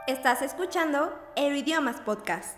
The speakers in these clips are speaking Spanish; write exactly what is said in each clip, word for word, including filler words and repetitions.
Estás escuchando Euroidiomas Podcast.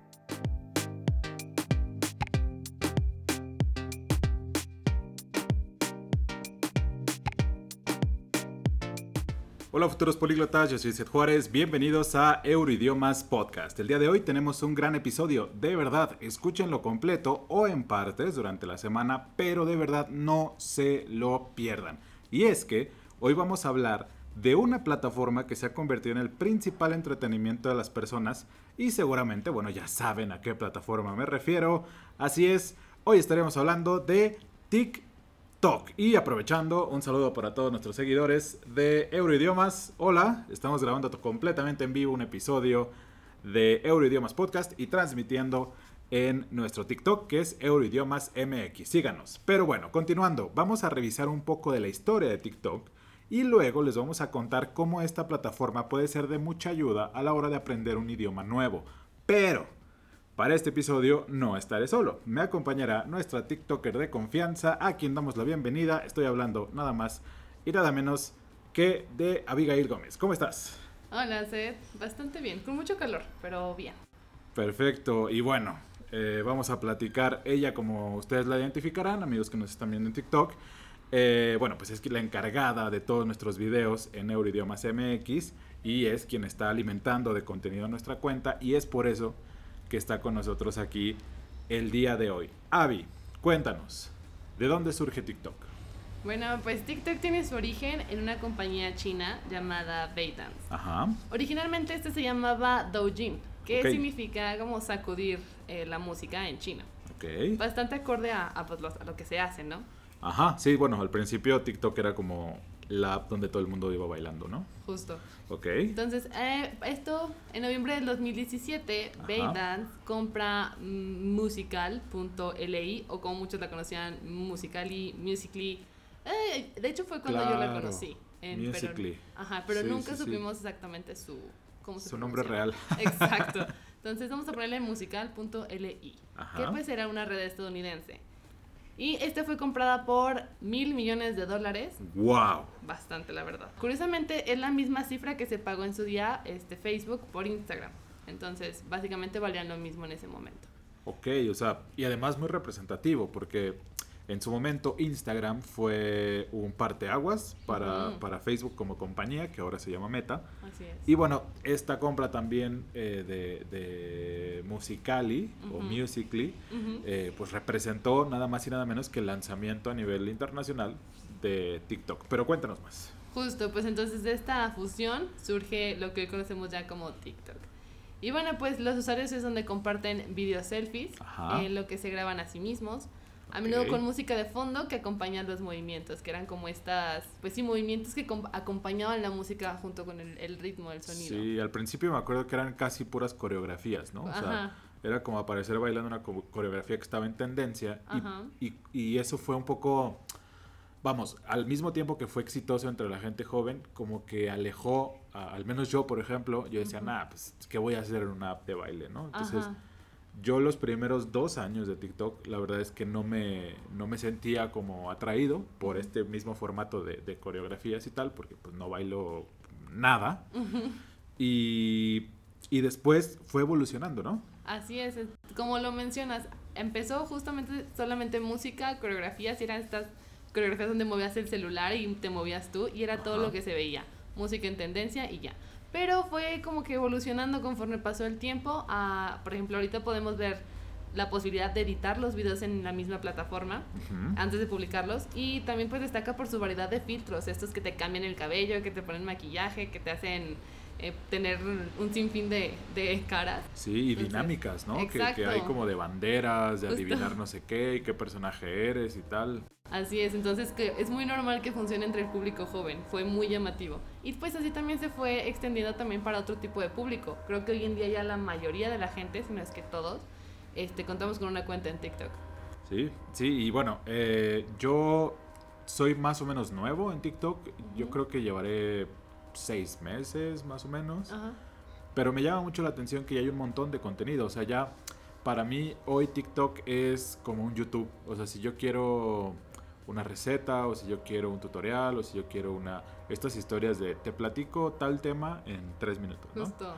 Hola futuros políglotas, yo soy Seth Juárez, bienvenidos a Euroidiomas Podcast. El día de hoy tenemos un gran episodio, de verdad, escúchenlo completo o en partes durante la semana, pero de verdad no se lo pierdan. Y es que hoy vamos a hablar de una plataforma que se ha convertido en el principal entretenimiento de las personas y seguramente, bueno, ya saben a qué plataforma me refiero. Así es, hoy estaremos hablando de TikTok. Talk. Y aprovechando, un saludo para todos nuestros seguidores de Euroidiomas. Hola, estamos grabando completamente en vivo un episodio de Euroidiomas Podcast y transmitiendo en nuestro TikTok, que es Euroidiomas M X. Síganos. Pero bueno, continuando, vamos a revisar un poco de la historia de TikTok y luego les vamos a contar cómo esta plataforma puede ser de mucha ayuda a la hora de aprender un idioma nuevo. Pero para este episodio no estaré solo, me acompañará nuestra TikToker de confianza, a quien damos la bienvenida. Estoy hablando nada más y nada menos que de Abigail Gómez. ¿Cómo estás? Hola, Seth. Bastante bien, con mucho calor, pero bien. Perfecto, y bueno, eh, vamos a platicar. Ella, como ustedes la identificarán, amigos que nos están viendo en TikTok, eh, bueno, pues es la encargada de todos nuestros videos en Euroidiomas M X y es quien está alimentando de contenido a nuestra cuenta, y es por eso que está con nosotros aquí el día de hoy. Abby, cuéntanos, ¿de dónde surge TikTok? Bueno, pues TikTok tiene su origen en una compañía china llamada ByteDance. Ajá. Originalmente este se llamaba Douyin, que Okay. significa como sacudir eh, la música en chino. Ok. Bastante acorde a, a, pues, lo, a lo que se hace, ¿no? Ajá, sí, bueno, al principio TikTok era como la app donde todo el mundo iba bailando, ¿no? Justo. Ok. Entonces, eh, esto, en noviembre del dos mil diecisiete, Ajá. ByteDance compra mm, musical punto L I, o como muchos la conocían, Musical.ly, Musical.ly. Eh, de hecho fue cuando Claro, yo la conocí. En, Musical.ly. Pero, ajá, pero Sí, nunca sí, supimos sí. exactamente su, ¿cómo se Su nombre pronunciaba? real. Exacto. Entonces vamos a ponerle musical punto L I, Ajá. que pues era una red estadounidense. Y esta fue comprada por mil millones de dólares. ¡Wow! Bastante, la verdad. Curiosamente, es la misma cifra que se pagó en su día este, Facebook por Instagram. Entonces, básicamente valían lo mismo en ese momento. Ok, o sea, y además muy representativo, porque en su momento Instagram fue un parteaguas para, Ujú. para Facebook como compañía, que ahora se llama Meta. Así es. Y bueno, esta compra también eh, de, de Musical.ly o Ujú. Musical.ly, Ujú. eh, pues representó nada más y nada menos que el lanzamiento a nivel internacional de TikTok. Pero cuéntanos más. Justo, pues entonces de esta fusión surge lo que hoy conocemos ya como TikTok. Y bueno, pues los usuarios es donde comparten video selfies, Ajá. en lo que se graban a sí mismos, a menudo Ok. con música de fondo que acompañan los movimientos, que eran como estas, pues sí, movimientos que com- acompañaban la música junto con el, el ritmo del sonido. Sí, al principio me acuerdo que eran casi puras coreografías, ¿no? O sea, Ajá. era como aparecer bailando una co- coreografía que estaba en tendencia. Ajá. Y, y, y eso fue un poco, vamos, al mismo tiempo que fue exitoso entre la gente joven, como que alejó, a- al menos yo, por ejemplo, yo decía, Ujú. nah, pues, ¿qué voy a hacer en una app de baile, no? Entonces, Ajá. yo los primeros dos años de TikTok, la verdad es que no me, no me sentía como atraído por Ujú. este mismo formato de, de coreografías y tal, porque pues no bailo nada. Ujú. Y, y después fue evolucionando, ¿no? Así es, es- como lo mencionas, empezó justamente solamente música, coreografías, y eran estas coreografías donde movías el celular y te movías tú, y era todo Ajá. lo que se veía, música en tendencia y ya. Pero fue como que evolucionando conforme pasó el tiempo. A, por ejemplo, ahorita podemos ver la posibilidad de editar los videos en la misma plataforma Ujú. antes de publicarlos, y también pues destaca por su variedad de filtros, estos que te cambian el cabello, que te ponen maquillaje, que te hacen eh, tener un sinfín de, de caras. Sí, y Entonces, dinámicas, ¿no? Que, exacto. que hay como de banderas, de Justo. adivinar no sé qué, y qué personaje eres y tal. Así es, entonces que es muy normal que funcione entre el público joven, fue muy llamativo. Y pues así también se fue extendiendo también para otro tipo de público. Creo que hoy en día ya la mayoría de la gente, si no es que todos, este, contamos con una cuenta en TikTok. Sí, sí, y bueno, eh, yo soy más o menos nuevo en TikTok. Yo Ujú. creo que llevaré seis meses más o menos. Ajá. Pero me llama mucho la atención que ya hay un montón de contenido. O sea, ya para mí hoy TikTok es como un YouTube. O sea, si yo quiero una receta, o si yo quiero un tutorial, o si yo quiero una... Estas historias de te platico tal tema en tres minutos, ¿no? Justo.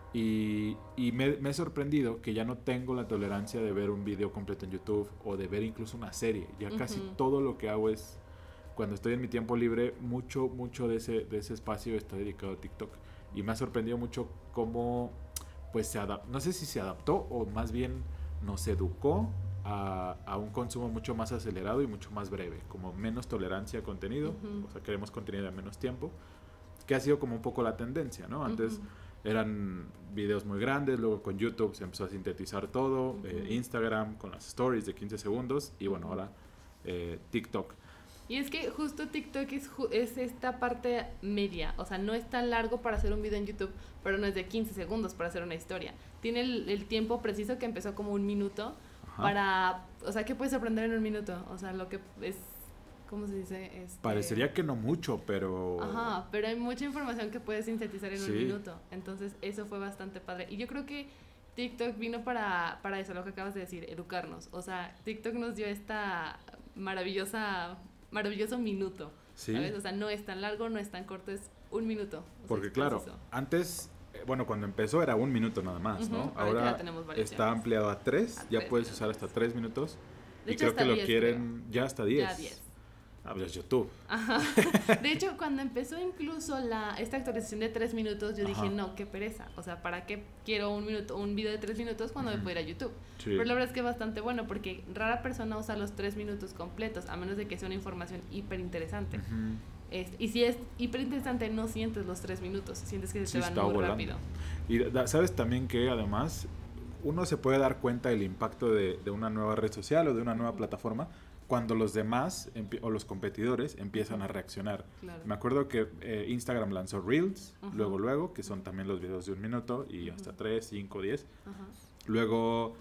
Y, y me, me he sorprendido que ya no tengo la tolerancia de ver un video completo en YouTube o de ver incluso una serie. Ya uh-huh. casi todo lo que hago es, cuando estoy en mi tiempo libre, mucho, mucho de ese, de ese espacio está dedicado a TikTok. Y me ha sorprendido mucho cómo, pues, se adaptó, no sé si se adaptó o más bien nos educó a, a un consumo mucho más acelerado y mucho más breve, como menos tolerancia a contenido, uh-huh. o sea, queremos contenido en menos tiempo, que ha sido como un poco la tendencia, ¿no? Antes uh-huh. eran videos muy grandes, luego con YouTube se empezó a sintetizar todo, uh-huh. eh, Instagram con las stories de quince segundos y bueno, ahora eh, TikTok. Y es que justo TikTok es, es esta parte media, o sea, no es tan largo para hacer un video en YouTube, pero no es de quince segundos para hacer una historia. Tiene el, el tiempo preciso que empezó como un minuto. Ajá. Para, o sea, ¿qué puedes aprender en un minuto? O sea, lo que es, ¿cómo se dice? Este... Parecería que no mucho, pero... Ajá, pero hay mucha información que puedes sintetizar en sí. un minuto. Entonces, eso fue bastante padre. Y yo creo que TikTok vino para, para eso, lo que acabas de decir, educarnos. O sea, TikTok nos dio esta maravillosa, maravilloso minuto, sí. ¿sabes? O sea, no es tan largo, no es tan corto, es un minuto. Porque claro, preciso. Antes... Bueno, cuando empezó era un minuto nada más, uh-huh. ¿no? Ahora está ampliado a tres, a ya tres puedes minutos. Usar hasta tres minutos. De y hecho, creo que lo diez, quieren creo. Ya hasta diez. Ya diez. Ah, pues YouTube. Ajá. De hecho, cuando empezó incluso la esta actualización de tres minutos, yo Ajá. dije, no, qué pereza. O sea, ¿para qué quiero un minuto, un video de tres minutos cuando uh-huh. me puedo ir a YouTube? Sí. Pero la verdad es que es bastante bueno porque rara persona usa los tres minutos completos, a menos de que sea una información hiper interesante. Uh-huh. Este, y si es hiper interesante, no sientes los tres minutos, sientes que se sí, te van muy volando. rápido. Y da, sabes también que además uno se puede dar cuenta del impacto de, de una nueva red social o de una nueva uh-huh. plataforma cuando los demás empie- o los competidores empiezan uh-huh. a reaccionar. Claro. Me acuerdo que eh, Instagram lanzó Reels, uh-huh. luego luego, que son también los videos de un minuto y uh-huh. hasta tres, cinco, diez. Uh-huh. Luego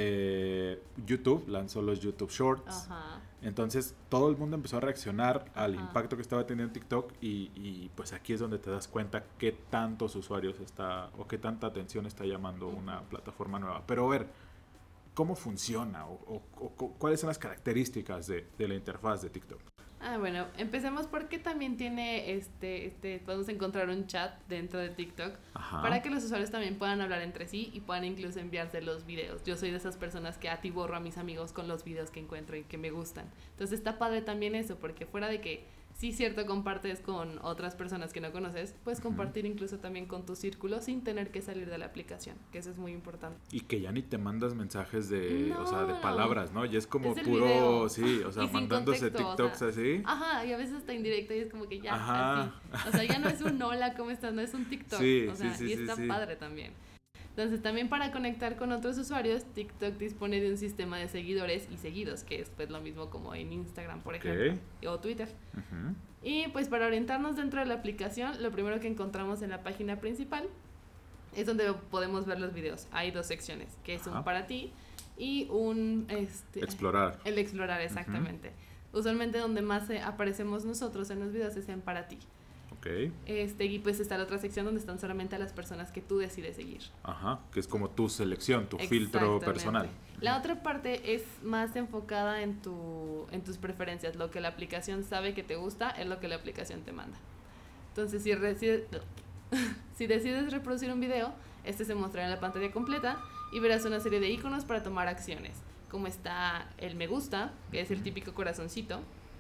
eh, YouTube lanzó los YouTube Shorts. Uh-huh. Entonces todo el mundo empezó a reaccionar al Ajá. impacto que estaba teniendo TikTok y, y pues aquí es donde te das cuenta qué tantos usuarios está o qué tanta atención está llamando uh-huh. una plataforma nueva. Pero a ver, ¿cómo funciona o, o, o cuáles son las características de, de la interfaz de TikTok? Ah, bueno, empecemos porque también tiene, este, este, podemos encontrar un chat dentro de TikTok Ajá. para que los usuarios también puedan hablar entre sí y puedan incluso enviarse los videos. Yo soy de esas personas que atiborro a mis amigos con los videos que encuentro y que me gustan. Entonces está padre también eso, porque fuera de que sí, cierto, compartes con otras personas que no conoces, puedes compartir uh-huh. incluso también con tu círculo sin tener que salir de la aplicación, que eso es muy importante. Y que ya ni te mandas mensajes de, no, o sea, de palabras, ¿no? Y es como es puro, video. sí, o sea, mandándose contexto, TikToks o sea, así. Ajá, y a veces está indirecto y es como que ya, Ajá. así. O sea, ya no es un hola, ¿cómo estás? No es un TikTok. Sí, o sea, sí, sí, y está sí, padre también. Entonces, también para conectar con otros usuarios, TikTok dispone de un sistema de seguidores y seguidos, que es pues lo mismo como en Instagram, por okay. ejemplo, o Twitter. Uh-huh. Y pues para orientarnos dentro de la aplicación, lo primero que encontramos en la página principal es donde podemos ver los videos. Hay dos secciones, que es Ajá. un para ti y un... Este, explorar. El explorar, exactamente. Uh-huh. Usualmente donde más eh, aparecemos nosotros en los videos es en para ti. Okay. Este, y pues está la otra sección donde están solamente las personas que tú decides seguir. Ajá, que es como tu selección, tu filtro personal. La otra parte es más enfocada en tu en tus preferencias. Lo que la aplicación sabe que te gusta es lo que la aplicación te manda. Entonces, si, reci- si decides reproducir un video, este se mostrará en la pantalla completa y verás una serie de iconos para tomar acciones. Como está el me gusta, que es el típico corazoncito.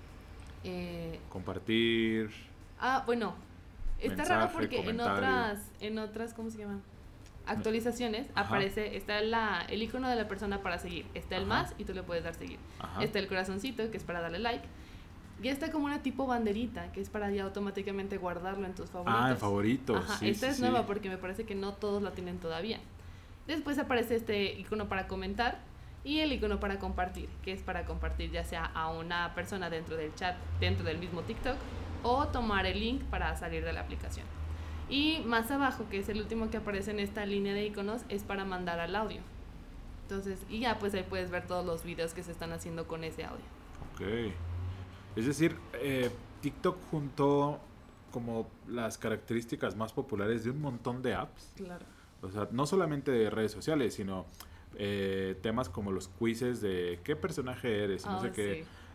Eh, Compartir... Ah, bueno, está mensaje, raro porque en comentario. otras, en otras, ¿cómo se llaman? Actualizaciones, Ajá. aparece, está la, el icono de la persona para seguir, está el Ajá. más y tú le puedes dar seguir. Ajá. Está el corazoncito, que es para darle like, y está como una tipo banderita, que es para ya automáticamente guardarlo en tus favoritos. Ah, en favoritos. Ajá, sí, esta sí, es sí. nueva porque me parece que no todos la tienen todavía. Después aparece este icono para comentar y el icono para compartir, que es para compartir ya sea a una persona dentro del chat, dentro del mismo TikTok, o tomar el link para salir de la aplicación. Y más abajo, que es el último que aparece en esta línea de iconos, es para mandar al audio. Entonces, y ya pues ahí puedes ver todos los videos que se están haciendo con ese audio. Ok. Es decir, eh, TikTok juntó como las características más populares de un montón de apps. Claro. O sea, no solamente de redes sociales, sino eh, temas como los quizzes de qué personaje eres, oh, no sé qué. Sí.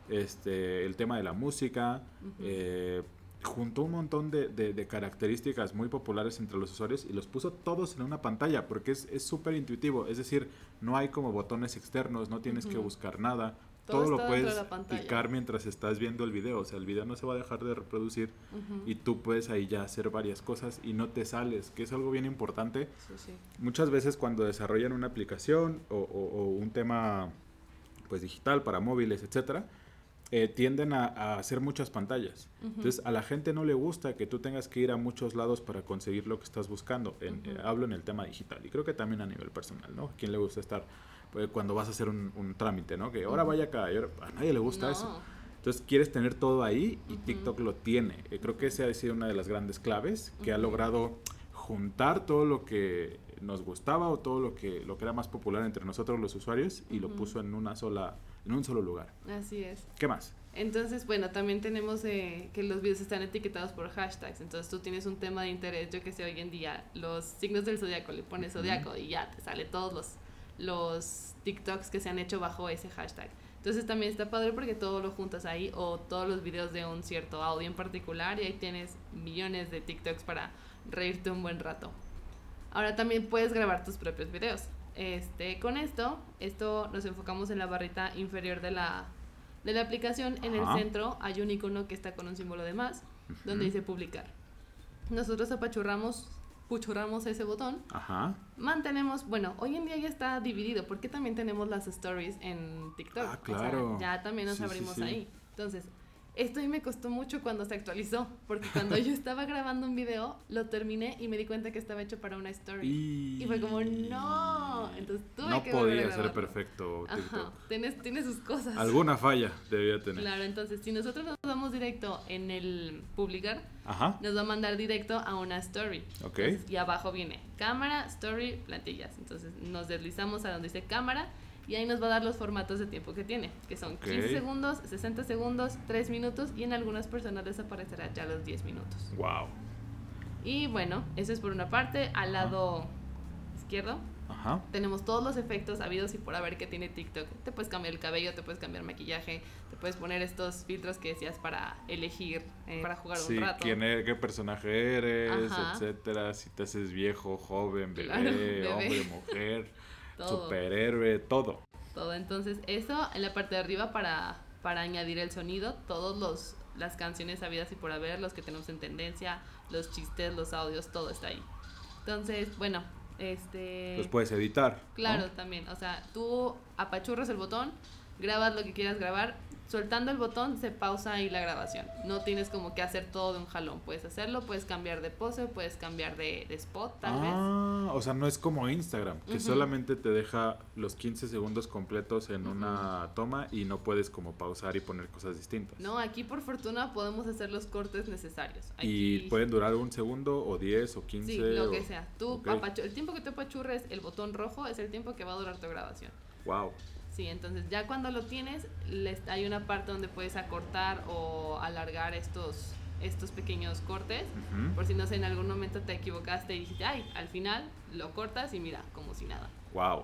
este, el tema de la música, uh-huh. eh, juntó un montón de, de, de características muy populares entre los usuarios y los puso todos en una pantalla porque es súper intuitivo, es decir, no hay como botones externos, no tienes uh-huh. que buscar nada. Todo, Todo lo puedes picar mientras estás viendo el video, o sea, el video no se va a dejar de reproducir uh-huh. y tú puedes ahí ya hacer varias cosas y no te sales, que es algo bien importante. Sí, sí. Muchas veces cuando desarrollan una aplicación o, o, o un tema pues digital para móviles, etcétera, eh, tienden a, a hacer muchas pantallas. Uh-huh. Entonces, a la gente no le gusta que tú tengas que ir a muchos lados para conseguir lo que estás buscando. En, uh-huh. eh, hablo en el tema digital y creo que también a nivel personal, ¿no? ¿A quién le gusta estar cuando vas a hacer un, un trámite, ¿no? Que ahora vaya acá, ahora, a nadie le gusta no. eso. Entonces quieres tener todo ahí y uh-huh. TikTok lo tiene. Eh, creo que esa ha sido una de las grandes claves que uh-huh. ha logrado juntar todo lo que nos gustaba o todo lo que, lo que era más popular entre nosotros los usuarios y uh-huh. lo puso en una sola, en un solo lugar. Así es. ¿Qué más? Entonces, bueno, también tenemos eh, que los videos están etiquetados por hashtags. Entonces tú tienes un tema de interés, yo que sé, hoy en día, los signos del zodiaco, le pones zodiaco uh-huh. y ya te sale todos los los TikToks que se han hecho bajo ese hashtag. Entonces también está padre porque todo lo juntas ahí o todos los videos de un cierto audio en particular y ahí tienes millones de TikToks para reírte un buen rato. Ahora también puedes grabar tus propios videos. Este, con esto, esto nos enfocamos en la barrita inferior de la, de la aplicación. En el centro hay un icono que está con un símbolo de más, uh-huh. donde dice publicar. Nosotros apachurramos puchurramos ese botón, Ajá. mantenemos, bueno, hoy en día ya está dividido, porque también tenemos las stories en TikTok. Ah, claro. O sea, ya también nos sí, abrimos sí, sí. ahí. Entonces, esto a mí me costó mucho cuando se actualizó, porque cuando yo estaba grabando un video, lo terminé y me di cuenta que estaba hecho para una story. Y, y fue como, no, entonces tuve no que podía ser perfecto TikTok. Ajá, tienes, tiene sus cosas. Alguna falla debía tener. Claro, entonces si nosotros nos vamos directo en el publicar, Ajá. nos va a mandar directo a una story. Ok. Entonces, y abajo viene cámara, story, plantillas. Entonces nos deslizamos a donde dice cámara y ahí nos va a dar los formatos de tiempo que tiene, que son okay. quince segundos, sesenta segundos, tres minutos y en algunas personas les aparecerá ya los diez minutos. Wow. Y bueno, eso es por una parte. Al lado Ajá. izquierdo Ajá. tenemos todos los efectos habidos y por haber que tiene TikTok. Te puedes cambiar el cabello, te puedes cambiar maquillaje, te puedes poner estos filtros que decías para elegir, eh, para jugar sí, un rato. Quién eres, qué personaje eres, Ajá. etcétera. Si te haces viejo, joven, bebé, claro, bebé. hombre, mujer, todo. Superhéroe, todo. Todo. Entonces eso en la parte de arriba para, para añadir el sonido, todos los las canciones habidas y por haber, los que tenemos en tendencia, los chistes, los audios, todo está ahí. Entonces, bueno, este... los puedes editar. Claro, ¿no? también. O sea, tú apachurras el botón, grabas lo que quieras grabar, soltando el botón se pausa ahí la grabación. No tienes como que hacer todo de un jalón. Puedes hacerlo, puedes cambiar de pose, puedes cambiar de, de spot, tal ah, vez. Ah, o sea, no es como Instagram, que uh-huh. solamente te deja los quince segundos completos en uh-huh. una toma y no puedes como pausar y poner cosas distintas. No, aquí por fortuna podemos hacer los cortes necesarios. Aquí... Y pueden durar un segundo o diez o quince. Sí, lo o... que sea. Tú, okay. apachu- el tiempo que tú apachurres el botón rojo es el tiempo que va a durar tu grabación. Wow. Sí, entonces ya cuando lo tienes, les, hay una parte donde puedes acortar o alargar estos, estos pequeños cortes, uh-huh. por si no sé, en algún momento te equivocaste y dijiste, ay, al final lo cortas y mira, como si nada. Wow.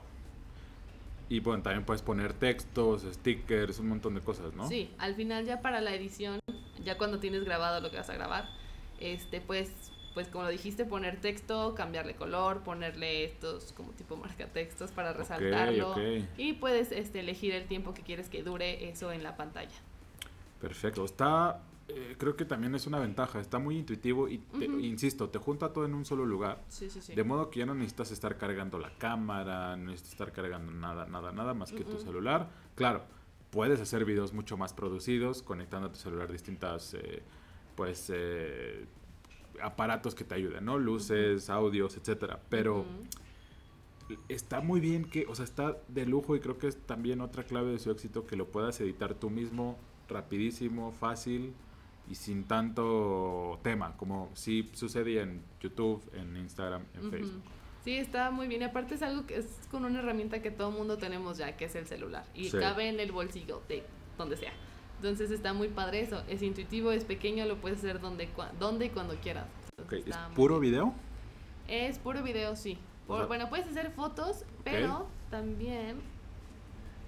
Y bueno, también puedes poner textos, stickers, un montón de cosas, ¿no? Sí, al final ya para la edición, ya cuando tienes grabado lo que vas a grabar, este pues... pues como lo dijiste, poner texto, cambiarle color, ponerle estos como tipo marcatextos para resaltarlo. Okay, okay. Y puedes este, elegir el tiempo que quieres que dure eso en la pantalla. Perfecto. Está, eh, creo que también es una ventaja, está muy intuitivo y, te, uh-huh. insisto, te junta todo en un solo lugar. Sí, sí, sí. De modo que ya no necesitas estar cargando la cámara, no necesitas estar cargando nada, nada, nada más que uh-huh. tu celular. Claro, puedes hacer videos mucho más producidos, conectando a tu celular distintas, eh, pues... Eh, aparatos que te ayuden, ¿no? Luces, uh-huh. audios, etcétera. Pero uh-huh. está muy bien que, o sea, está de lujo y creo que es también otra clave de su éxito que lo puedas editar tú mismo, rapidísimo, fácil y sin tanto tema, como sí sucedía en YouTube, en Instagram, en uh-huh. Facebook. Sí, está muy bien. Y aparte es algo que es con una herramienta que todo mundo tenemos ya, que es el celular. Y sí. cabe en el bolsillo de donde sea. Entonces está muy padre eso, es intuitivo, es pequeño, lo puedes hacer donde, cua- donde y cuando quieras. Okay. ¿Es puro bien. video? Es puro video, sí. Por, o sea, bueno, puedes hacer fotos, pero okay. también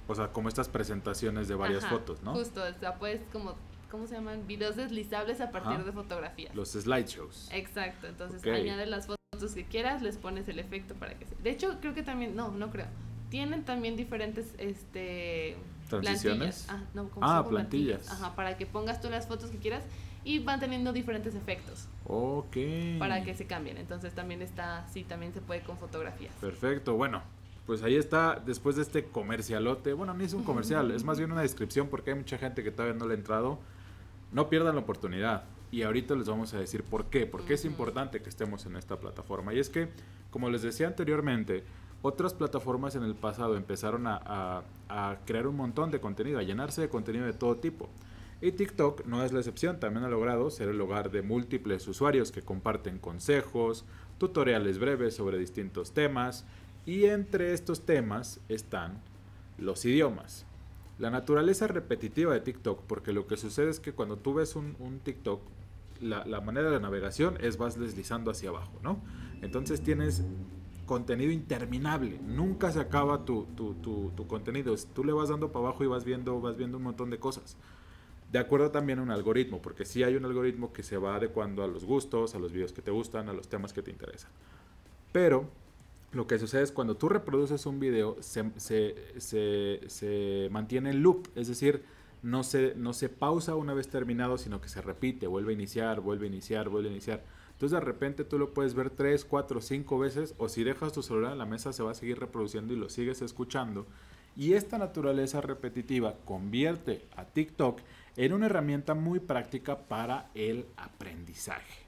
O sea, como estas presentaciones de varias Ajá, fotos, ¿no? Justo, o sea, puedes como, ¿cómo se llaman? Videos deslizables a partir Ajá. de fotografías. Los slideshows. Exacto, entonces Ok. añades las fotos que quieras, les pones el efecto para que se... De hecho, creo que también, no, no creo. Tienen también diferentes, este... ¿Transiciones? Plantillas. Ah, no, ¿cómo Ah, se llama? plantillas. Ajá, para que pongas tú las fotos que quieras y van teniendo diferentes efectos Ok. para que se cambien. Entonces también está, sí, también se puede con fotografías. Perfecto, bueno, pues ahí está, después de este comercialote, bueno, ni es un comercial, es más bien una descripción porque hay mucha gente que todavía no le ha entrado. No pierdan la oportunidad y ahorita les vamos a decir por qué, porque es Ujú. importante que estemos en esta plataforma. Y es que, como les decía anteriormente, otras plataformas en el pasado empezaron a, a, a crear un montón de contenido, a llenarse de contenido de todo tipo. Y TikTok no es la excepción, también ha logrado ser el hogar de múltiples usuarios que comparten consejos, tutoriales breves sobre distintos temas, y entre estos temas están los idiomas. La naturaleza repetitiva de TikTok, porque lo que sucede es que cuando tú ves un, un TikTok, la, la manera de navegación es vas deslizando hacia abajo, ¿no? Entonces tienes contenido interminable, nunca se acaba tu, tu, tu, tu contenido, tú le vas dando para abajo y vas viendo, vas viendo un montón de cosas. De acuerdo también a un algoritmo, porque sí hay un algoritmo que se va adecuando a los gustos, a los videos que te gustan, a los temas que te interesan. Pero lo que sucede es cuando tú reproduces un video, se, se, se, se mantiene en loop, es decir, no se, no se pausa una vez terminado, sino que se repite, vuelve a iniciar, vuelve a iniciar, vuelve a iniciar. Entonces de repente tú lo puedes ver tres, cuatro, cinco veces, o si dejas tu celular en la mesa se va a seguir reproduciendo y lo sigues escuchando. Y esta naturaleza repetitiva convierte a TikTok en una herramienta muy práctica para el aprendizaje.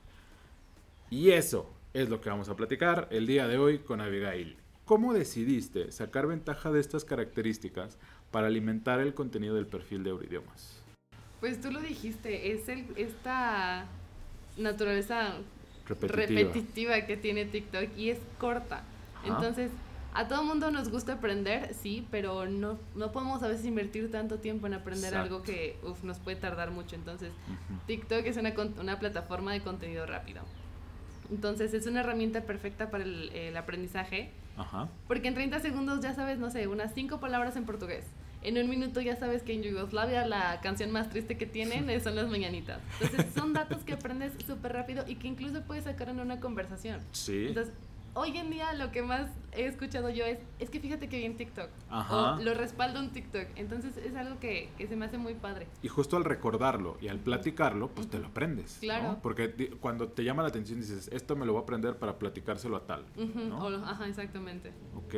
Y eso es lo que vamos a platicar el día de hoy con Abigail. ¿Cómo decidiste sacar ventaja de estas características para alimentar el contenido del perfil de Euroidiomas? Pues tú lo dijiste, es el, esta naturaleza Repetitiva. repetitiva que tiene TikTok y es corta. Ajá. Entonces, a todo mundo nos gusta aprender, sí, pero no, no podemos a veces invertir tanto tiempo en aprender Exacto. algo que uf, nos puede tardar mucho. Entonces, Ujú. TikTok es una, con- una plataforma de contenido rápido. Entonces, es una herramienta perfecta para el, el aprendizaje, Ajá. porque en treinta segundos ya sabes, no sé, unas cinco palabras en portugués. En un minuto ya sabes que en Yugoslavia la canción más triste que tienen es- son las mañanitas. Entonces, son datos que aprendes súper rápido y que incluso puedes sacar en una conversación. Sí. Entonces, hoy en día lo que más he escuchado yo es, es que fíjate que vi en TikTok. Ajá. O lo respaldo en TikTok. Entonces, es algo que, que se me hace muy padre. Y justo al recordarlo y al platicarlo, pues te lo aprendes. Claro. ¿no? Porque di- cuando te llama la atención dices, esto me lo voy a aprender para platicárselo a tal. Ujú, ¿no? o- ajá, exactamente. Ok.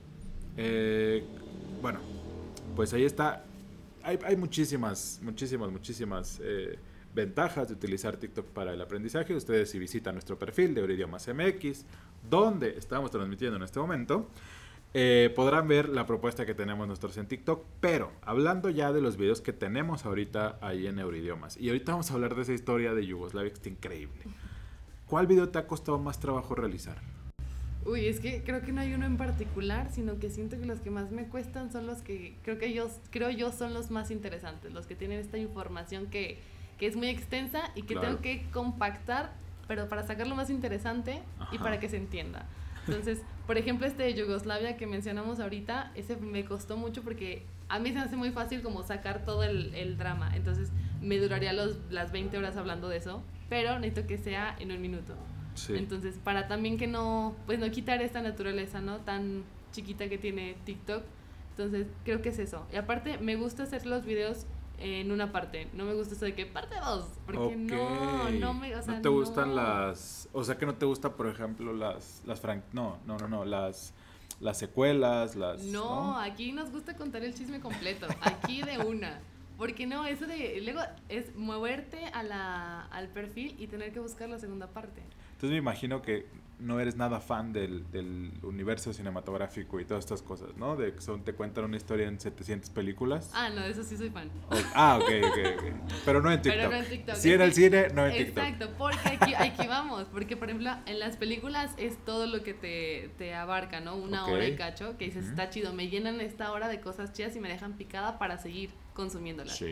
Eh, bueno, pues ahí está. Hay, hay muchísimas, muchísimas, muchísimas eh, ventajas de utilizar TikTok para el aprendizaje. Ustedes si visitan nuestro perfil de Euroidiomas M X, donde estamos transmitiendo en este momento, eh, podrán ver la propuesta que tenemos nosotros en TikTok. Pero hablando ya de los videos que tenemos ahorita ahí en Euroidiomas, y ahorita vamos a hablar de esa historia de Yugoslavia que está increíble. ¿Cuál video te ha costado más trabajo realizar? Uy, es que creo que no hay uno en particular, sino que siento que los que más me cuestan son los que creo que yo, creo yo son los más interesantes, los que tienen esta información que, que es muy extensa y que Claro. tengo que compactar, pero para sacarlo más interesante y Ajá. para que se entienda. Entonces, por ejemplo, este de Yugoslavia que mencionamos ahorita, ese me costó mucho porque a mí se me hace muy fácil como sacar todo el, el drama, entonces me duraría los, las veinte horas hablando de eso, pero necesito que sea en un minuto. Sí. Entonces, para también que no, pues no quitar esta naturaleza, ¿no? Tan chiquita que tiene TikTok. Entonces, creo que es eso. Y aparte, me gusta hacer los videos en una parte. No me gusta eso de que parte dos. Porque Ok. no, no me, o sea, ¿No te gustan no. las, o sea que no te gusta, por ejemplo, las, las fran, no, no, no, no, las, las secuelas, las, No, aquí nos gusta contar el chisme completo. Aquí de una. Porque no, eso de, luego es moverte a la, al perfil y tener que buscar la segunda parte. Entonces me imagino que no eres nada fan del, del universo cinematográfico y todas estas cosas, ¿no? De que son, te cuentan una historia en setecientas películas. Ah, no, de eso sí soy fan. O- ah, ok, ok, ok. Pero no en TikTok. Pero no en TikTok. Sí en el cine, no en TikTok. Exacto, porque aquí, aquí vamos, porque por ejemplo en las películas es todo lo que te, te abarca, ¿no? Una Ok. hora y cacho, que dices, Ujú. está chido, me llenan esta hora de cosas chidas y me dejan picada para seguir consumiéndolas. Sí.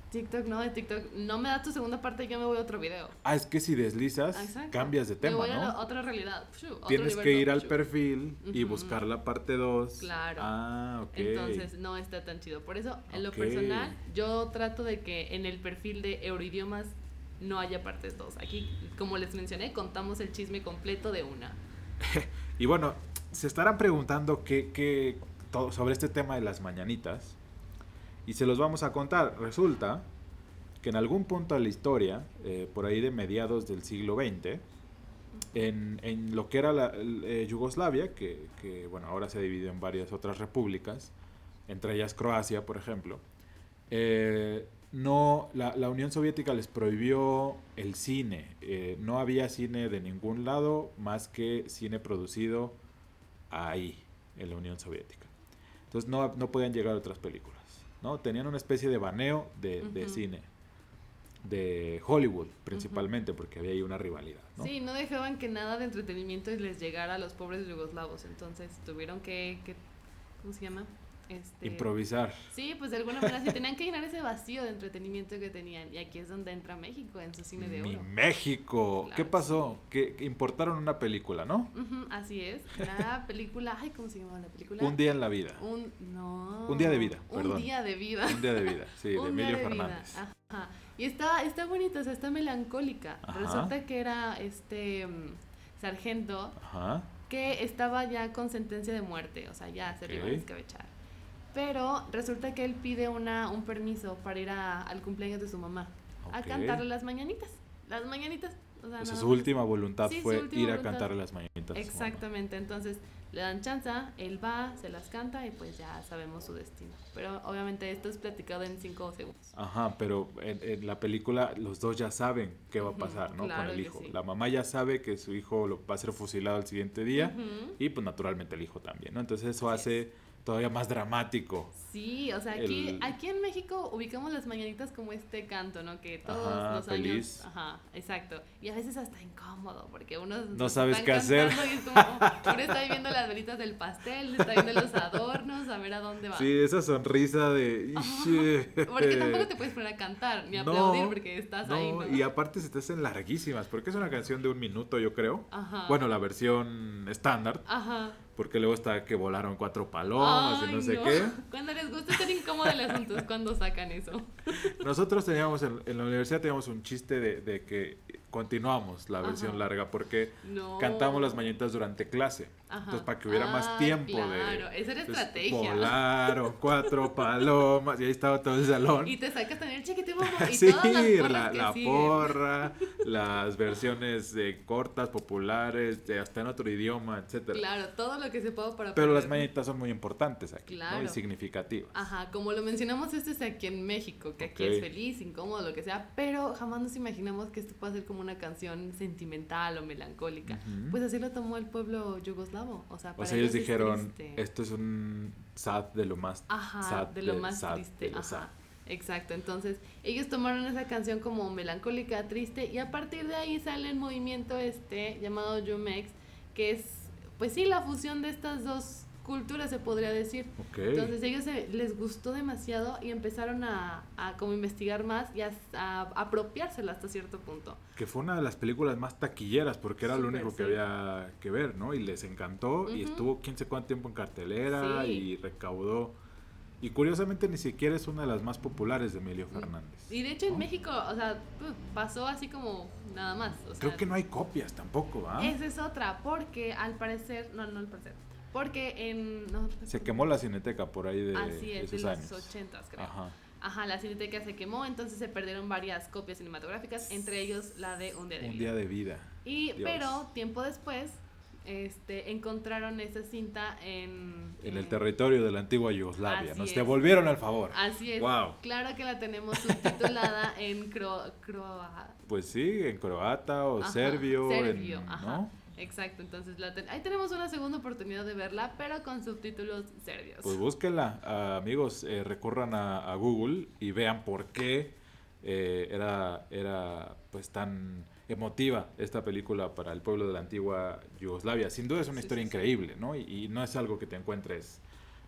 TikTok no, de TikTok no me da tu segunda parte y yo me voy a otro video. Ah, es que si deslizas, Exacto. cambias de Me tema, voy a ¿no? la otra realidad. Pshu, otro Tienes universo. que ir al Pshu. perfil y Ujú. buscar la parte dos. Claro. Ah, ok. Entonces no está tan chido. Por eso, en lo Ok. personal, yo trato de que en el perfil de Euroidiomas no haya partes dos. Aquí, como les mencioné, contamos el chisme completo de una. Y bueno, se estarán preguntando qué, qué, todo, sobre este tema de las mañanitas. Y se los vamos a contar. Resulta que en algún punto de la historia, eh, por ahí de mediados del siglo veinte, en, en lo que era la, eh, Yugoslavia, que, que bueno, ahora se dividió en varias otras repúblicas, entre ellas Croacia, por ejemplo, eh, no, la, la Unión Soviética les prohibió el cine. Eh, no había cine de ningún lado más que cine producido ahí, en la Unión Soviética. Entonces no, no podían llegar a otras películas, ¿no? Tenían una especie de baneo de, de Ujú. cine, de Hollywood principalmente, porque había ahí una rivalidad, ¿no? Sí, no dejaban que nada de entretenimiento les llegara a los pobres yugoslavos. Entonces tuvieron que, que ¿cómo se llama? Este, Improvisar. Sí, pues de alguna manera sí tenían que llenar ese vacío de entretenimiento que tenían. Y aquí es donde entra México en su cine de Mi oro. México. Claro ¿Qué que pasó? Que, que importaron una película, ¿no? Ujú, así es. La película, ay, ¿cómo se llama la película? Un día en la vida. Un, no. Un día de vida, Un perdón. día de vida. Un día de vida, sí, de Un día Emilio de vida, Fernández. Ajá. Y está, está bonita, o sea, está melancólica. Ajá. Resulta que era este mm, sargento Ajá. que estaba ya con sentencia de muerte, o sea, ya se le iba a Ok. descabechar. Pero resulta que él pide una, un permiso para ir a- al cumpleaños de su mamá a Ok. cantarle las mañanitas. Las mañanitas. O sea, O sea, nada su más. última voluntad Sí, su fue última ir a voluntad. cantarle las mañanitas. a su mamá. Exactamente, entonces le dan chance, él va, se las canta y pues ya sabemos su destino. Pero obviamente esto es platicado en cinco segundos. Ajá, pero en, en la película los dos ya saben qué va a Ujú, pasar, ¿no? claro Con el que hijo. sí. La mamá ya sabe que su hijo lo, va a ser fusilado al siguiente día Ujú. y pues naturalmente el hijo también, ¿no? Entonces eso Así hace todavía más dramático. Sí, o sea, aquí, El- aquí en México ubicamos las mañanitas como este canto, ¿no? Que todos Ajá, los feliz. años... Ajá, exacto. Y a veces hasta incómodo, porque uno... No sabes qué hacer. Y es como, uno está ahí viendo las velitas del pastel, está viendo los adornos, a ver a dónde va. Sí, esa sonrisa de... Porque tampoco te puedes poner a cantar ni a No, aplaudir porque estás no, ahí, ¿no? y aparte se te hacen larguísimas, porque es una canción de un minuto, yo creo. Ajá. Bueno, la versión estándar, Ajá. porque luego está que volaron cuatro palomas y Ay, no sé qué. Cuando les gusta estar incómodo el asunto es cuando sacan eso. Nosotros teníamos, en, en la universidad teníamos un chiste de, de que continuamos la versión Ajá. larga porque No. cantamos las mañanitas durante clase. Ajá. Entonces, para que hubiera más Ah, tiempo claro, de... esa era entonces, estrategia. Volaron cuatro palomas y ahí estaba todo el salón. Y te sacas también el chiquete momo y Sí, todas las porras la, que la siguen. porra, las versiones eh, cortas, populares, de hasta en otro idioma, etcétera. Claro, todo lo que se pueda para Pero poner. las mañanitas son muy importantes aquí, ¿no? Claro. Y significativas. Ajá, como lo mencionamos, este es aquí en México, que aquí Ok. es feliz, incómodo, lo que sea, pero jamás nos imaginamos que esto pueda ser como una canción sentimental o melancólica. Ujú. Pues así lo tomó el pueblo yugoslavo, o sea, O para sea, ellos ellos es dijeron, triste. esto es un sad de lo más Ajá, sad de lo más sad triste, de lo ajá. sad. Exacto, entonces ellos tomaron esa canción como melancólica, triste, y a partir de ahí sale el movimiento este llamado Jumex, que es, pues sí, la fusión de estas dos culturas, se podría decir. Ok. Entonces ellos se- les gustó demasiado y empezaron a, a como investigar más y a, a apropiársela hasta cierto punto. Que fue una de las películas más taquilleras porque era lo Súper, único que sí. había que ver, ¿no? Y les encantó y Ujú. estuvo quién sé cuánto tiempo en cartelera Sí. y recaudó. Y curiosamente ni siquiera es una de las más populares de Emilio Fernández. Y de hecho en ¿no? México, o sea, pu- pasó así como nada más. O sea, Creo que no hay copias tampoco, ¿va? esa es otra, porque al parecer, no, no al parecer, porque en... no, Se quemó la Cineteca por ahí de Así es, de esos los años. ochentas, creo. Ajá. Ajá, la cineteca se quemó, entonces se perdieron varias copias cinematográficas, entre ellos la de Un día de Un vida. día de vida. Y Dios. pero tiempo después este encontraron esa cinta en En el eh, territorio de la antigua Yugoslavia. Así Nos es. devolvieron al favor. Así es. Wow. Claro que la tenemos subtitulada en cro, croa- Pues sí, en croata o ajá, serbio. serbio, en- ajá. ¿no? Exacto, entonces la ten- ahí tenemos una segunda oportunidad de verla, pero con subtítulos serbios. Pues búsquenla, ah, amigos, eh, recurran a, a Google y vean por qué eh, era, era pues tan emotiva esta película para el pueblo de la antigua Yugoslavia. Sin duda es una Sí, historia sí, sí. increíble, ¿no? Y, y no es algo que te encuentres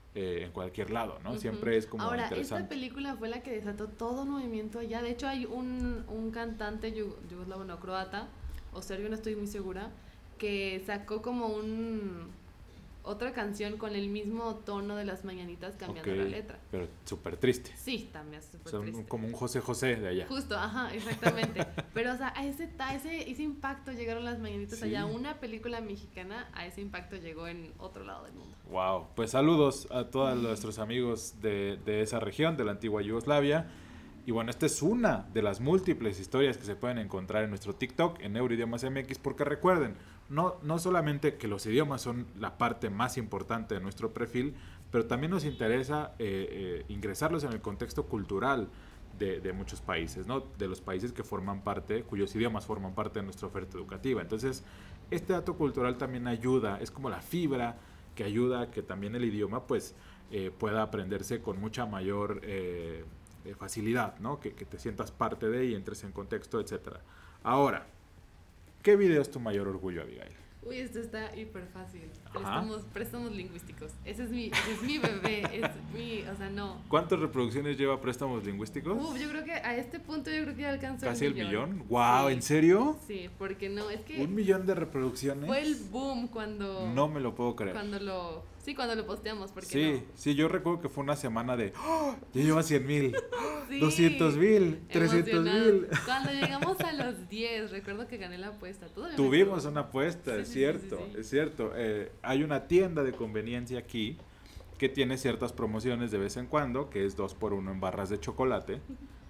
eh, en cualquier lado, ¿no? Uh-huh. Siempre es como Ahora, interesante. esta película fue la que desató todo un movimiento allá. De hecho, hay un, un cantante yu- yugoslavo, no, croata, o serbio, no estoy muy segura, que sacó como un... otra canción con el mismo tono de las mañanitas cambiando Ok, la letra. pero súper triste. Sí, también es O súper sea, un- triste. como un José José de allá. Justo, ajá, exactamente. Pero, o sea, a ese, a ese, ese impacto llegaron las mañanitas Sí. allá. Una película mexicana, a ese impacto llegó en otro lado del mundo. Wow, pues saludos a todos nuestros amigos de, de esa región, de la antigua Yugoslavia. Y bueno, esta es una de las múltiples historias que se pueden encontrar en nuestro TikTok, en Euroidiomas M X, porque recuerden, no, no solamente que los idiomas son la parte más importante de nuestro perfil, pero también nos interesa eh, eh, ingresarlos en el contexto cultural de, de muchos países, ¿no? De los países que forman parte, cuyos idiomas forman parte de nuestra oferta educativa. Entonces, este dato cultural también ayuda, es como la fibra que ayuda a que también el idioma pues eh, pueda aprenderse con mucha mayor eh, eh, facilidad, ¿no? Que, que te sientas parte de y entres en contexto, etcétera. Ahora, ¿qué video es tu mayor orgullo, Abigail? Uy, esto está hiper fácil. Ajá. Préstamos, préstamos lingüísticos. Ese es mi, ese es mi bebé, es mi, o sea, no. ¿Cuántas reproducciones lleva Préstamos Lingüísticos? Uf, yo creo que a este punto yo creo que ya alcanzó ¿Casi el el millón. millón? ¡Wow! Sí. ¿En serio? Sí, porque no, es que ¿Un millón de reproducciones? fue el boom cuando... No me lo puedo creer. Cuando lo... Sí, cuando lo posteamos, porque Sí, no. sí, yo recuerdo que fue una semana de ¡oh! Ya lleva cien mil, Sí, doscientos mil, trescientos mil. emocionados. Cuando llegamos a los diez, recuerdo que gané la apuesta. Todavía me Tuvimos acuerdo. una apuesta, Sí, es sí, cierto, sí, sí, sí. es cierto. Eh, hay una tienda de conveniencia aquí que tiene ciertas promociones de vez en cuando, que es dos por uno en barras de chocolate.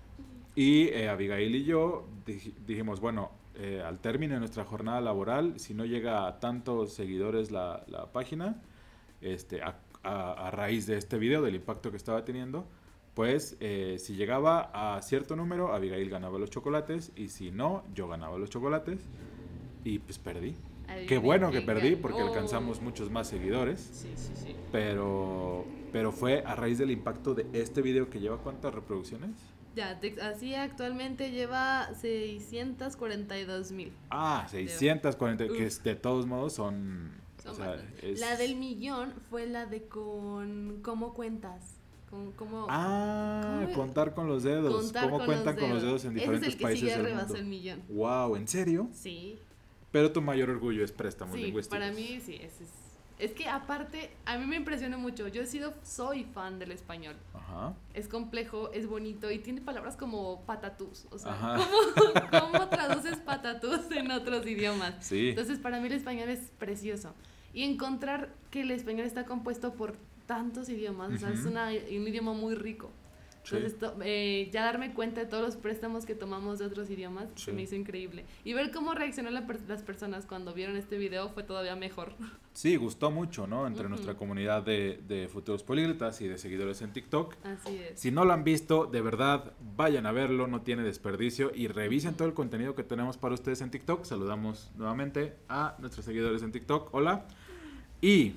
Y eh, Abigail y yo dij- dijimos, bueno, eh, al término de nuestra jornada laboral, si no llega a tantos seguidores la, la página, este, a, a- a raíz de este video, del impacto que estaba teniendo, pues eh, si llegaba a cierto número, Abigail ganaba los chocolates, y si no, yo ganaba los chocolates, y pues perdí. Adivinen Qué bueno que quién perdí, ganó. porque alcanzamos muchos más seguidores, Sí, sí, sí. pero, pero fue a raíz del impacto de este video que lleva ¿cuántas reproducciones? Ya, te- así actualmente lleva seiscientos cuarenta y dos mil. Ah, seiscientos cuarenta, que Uf. es- de todos modos son... Son o sea, bastantes. es- La del millón fue la de con cómo cuentas. Con cómo Ah, ¿Cómo? contar con los dedos. contar ¿Cómo con cuentan los con los dedos en Ese diferentes es el que países sigue del rebasó mundo? el millón. Wow, ¿en serio? Sí. Pero tu mayor orgullo es préstamos Sí, lingüísticos. para mí sí, ese es. Es que aparte, a mí me impresiona mucho. Yo he sido, soy fan del español. Ajá. Es complejo, es bonito y tiene palabras como patatús. O sea, Ajá. ¿cómo, cómo traduces patatús en otros idiomas? Sí. Entonces, para mí el español es precioso. Y encontrar que el español está compuesto por tantos idiomas, o sea, es Ujú. una- un idioma muy rico. Sí. Entonces, to- eh, ya darme cuenta de todos los préstamos que tomamos de otros idiomas, Sí. se me hizo increíble. Y ver cómo reaccionaron la per- las personas cuando vieron este video fue todavía mejor. Sí, gustó mucho, ¿no? Entre Ujú. nuestra comunidad de, de futuros políglotas y de seguidores en TikTok. Así es. Si no lo han visto, de verdad, vayan a verlo, no tiene desperdicio. Y revisen todo el contenido que tenemos para ustedes en TikTok. Saludamos nuevamente a nuestros seguidores en TikTok. Hola. Y,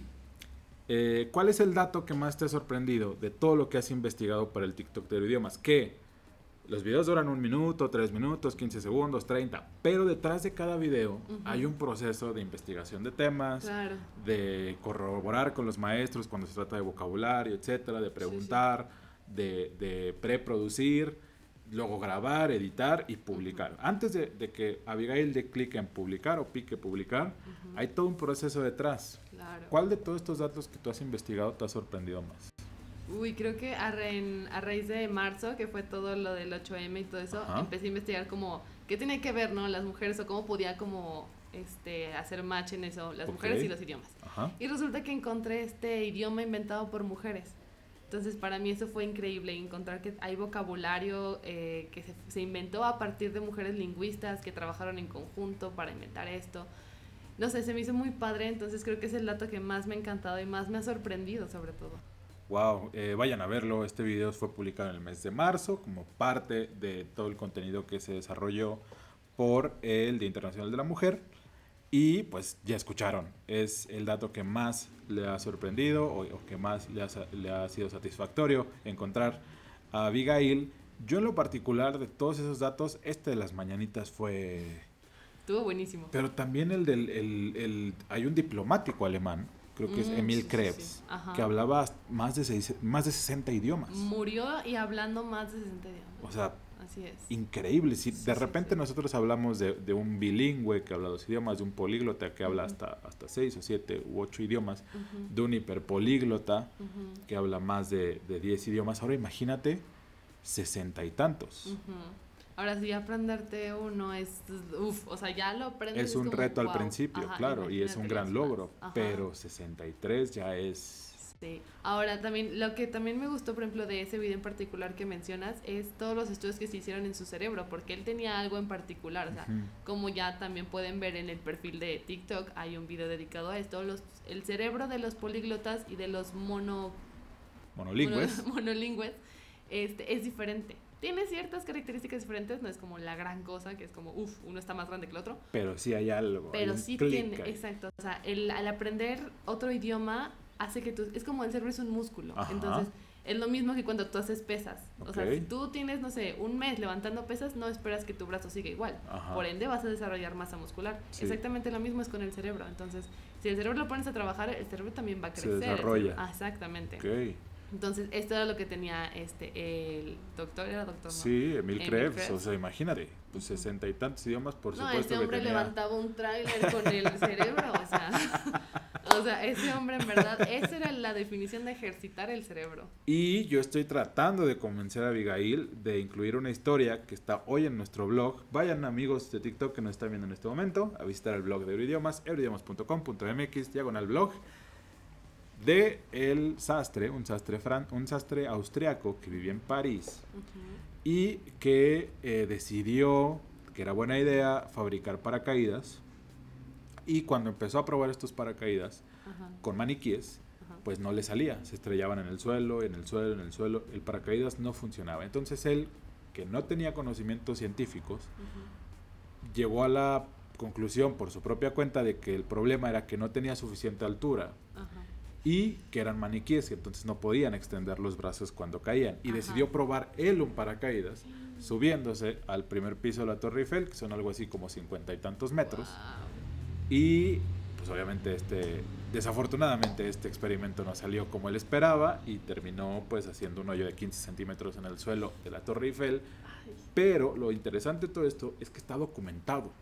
eh, ¿cuál es el dato que más te ha sorprendido de todo lo que has investigado para el TikTok de idiomas? Que los videos duran un minuto, tres minutos, quince segundos, treinta. Pero detrás de cada video Ujú. hay un proceso de investigación de temas, Claro. de corroborar con los maestros cuando se trata de vocabulario, etcétera, de preguntar, De, de preproducir, luego grabar, editar y publicar. Antes de, de que Abigail dé clic en publicar o pique publicar, Ujú. hay todo un proceso detrás. Claro. ¿Cuál de todos estos datos que tú has investigado te ha sorprendido más? Uy, creo que a, re- a raíz de marzo, que fue todo lo del ocho eme y todo eso, Ajá. empecé a investigar como qué tenía que ver, ¿no? Las mujeres o cómo podía como este hacer match en eso, las Ok. mujeres y los idiomas. Ajá. Y resulta que encontré este idioma inventado por mujeres. Entonces para mí eso fue increíble, encontrar que hay vocabulario eh, que se, se inventó a partir de mujeres lingüistas que trabajaron en conjunto para inventar esto. No sé, se me hizo muy padre, entonces creo que es el dato que más me ha encantado y más me ha sorprendido sobre todo. Wow, eh, vayan a verlo. Este video fue publicado en el mes de marzo como parte de todo el contenido que se desarrolló por el Día Internacional de la Mujer. Y pues ya escucharon, es el dato que más le ha sorprendido o, o que más le ha, sa- le ha sido satisfactorio encontrar a Abigail. Yo en lo particular de todos esos datos, este de las mañanitas fue... Estuvo buenísimo. Pero también el del... El, el- hay un diplomático alemán, creo que es Mm, Emil sí, sí, Krebs, sí. Ajá. que hablaba más de, seis- más de sesenta idiomas. Murió y hablando más de sesenta idiomas. O sea, Así es. increíble. Si Sí, de sí, repente sí. nosotros hablamos de, de un bilingüe que habla dos idiomas, de un políglota que habla Ujú. hasta, hasta seis o siete u ocho idiomas, Ujú, de un hiperpolíglota ujú, que habla más de, de diez idiomas. Ahora imagínate sesenta y tantos. ujú. Ahora sí, aprenderte uno es, uff, o sea, ya lo aprendes. Es un como, reto al wow. principio, Ajá, claro, y es un imagínate gran los logro, más. Ajá. pero sesenta y tres ya es... Sí. Ahora también, lo que también me gustó, por ejemplo, de ese video en particular que mencionas, es todos los estudios que se hicieron en su cerebro, porque él tenía algo en particular, o sea, Ujú. como ya también pueden ver en el perfil de TikTok, hay un video dedicado a esto, los, el cerebro de los políglotas y de los mono, monolingües. mono- monolingües este, es diferente. Tiene ciertas características diferentes, no es como la gran cosa, que es como, uff, uno está más grande que el otro, Pero sí hay algo. pero hay un sí clic tiene, ahí. exacto, o sea, el, al aprender otro idioma hace que tú, es como el cerebro es un músculo, Ajá. entonces es lo mismo que cuando tú haces pesas, o sea, Ok. si tú tienes, no sé, un mes levantando pesas, no esperas que tu brazo siga igual, Ajá. por ende vas a desarrollar masa muscular, Sí. exactamente lo mismo es con el cerebro, entonces si el cerebro lo pones a trabajar, el cerebro también va a Se crecer. desarrolla. Ah, exactamente. Ok. Entonces, esto era lo que tenía este el doctor, era doctor, ¿no? Sí, Emil Emil Krebs, Krebs. o sea, imagínate, pues Ujú. sesenta y tantos idiomas, por No, supuesto ese hombre que tenía... levantaba un tráiler con el cerebro, o sea, o sea, ese hombre en verdad, esa era la definición de ejercitar el cerebro. Y yo estoy tratando de convencer a Abigail de incluir una historia que está hoy en nuestro blog. Vayan, amigos de TikTok que nos están viendo en este momento, a visitar el blog de Euroidiomas, euroidiomas punto com punto m x, diagonal blog, de el sastre, un sastre, fran, un sastre austriaco que vivía en París Ujú. y que eh, decidió que era buena idea fabricar paracaídas. Y cuando empezó a probar estos paracaídas Ajá, con maniquíes, ajá. pues no le salía, se estrellaban en el suelo, en el suelo, en el suelo, el paracaídas no funcionaba. Entonces él, que no tenía conocimientos científicos, Ujú. llegó a la conclusión por su propia cuenta de que el problema era que no tenía suficiente altura Ajá. y que eran maniquíes y entonces no podían extender los brazos cuando caían. Y Ajá. decidió probar él un paracaídas subiéndose al primer piso de la Torre Eiffel, que son algo así como cincuenta y tantos metros. Wow. Y pues obviamente este, desafortunadamente este experimento no salió como él esperaba y terminó pues haciendo un hoyo de quince centímetros en el suelo de la Torre Eiffel. Ay. Pero lo interesante de todo esto es que está documentado,